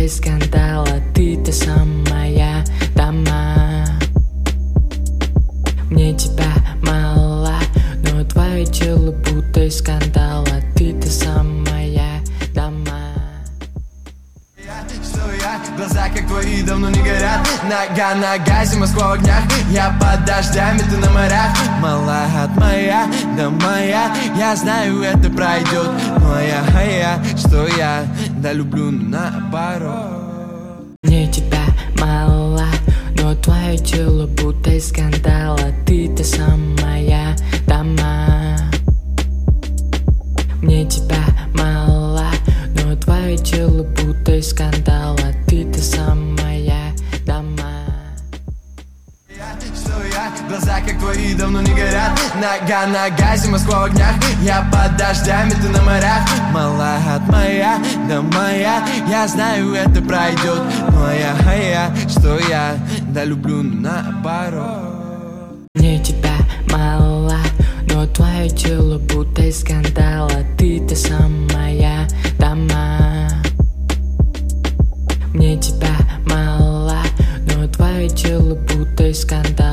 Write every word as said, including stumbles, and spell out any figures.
будто скандала. Ты-то самая дома. Мне тебя мало, но твое тело будто скандала. Ты-то самая дома. Что я? Глаза как твои давно не горят. Нога на газе, Москва в огнях. Я под дождями, ты на морях. Малая от моя до моя. Я знаю, это пройдет. Моя, а я, что я? Да люблю наоборот. Мне тебя мало, но твое тело будто скандала. Ты-то самая дома. Мне тебя мало, но твое тело будто скандала. Ты-то самая дома. Что я? Глаза как твои давно не горят. Нога на газе, Москва в огнях. Я под дождями, ты на морях. Малая от моя до моя. Я знаю, это пройдет. Моя, а я, что я? Да люблю наоборот. Мне тебя мало, но твое тело будто скандала. Ты-то самая дома. Мне тебя мало, но твое тело будто скандала.